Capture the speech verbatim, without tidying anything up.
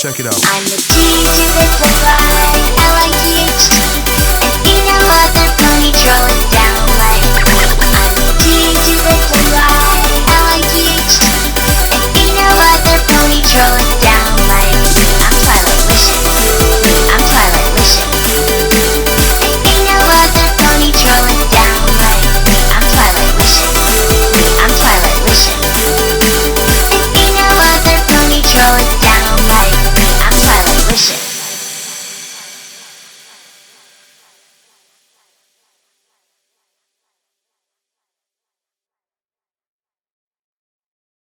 Check it out. I'm the D J that provides